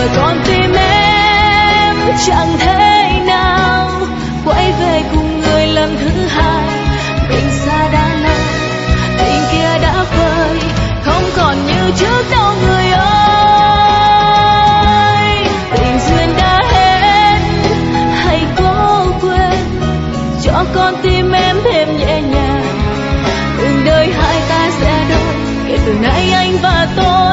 con tim em chẳng thể nào quay về cùng người lần thứ hai. Mình xa đã lâu, tình kia đã vơi, không còn như trước đâu người ơi. Tình duyên đã hết, hãy cố quên cho con tim em thêm nhẹ nhàng. Từng đời hai ta sẽ đôi, kể từ nay anh và tôi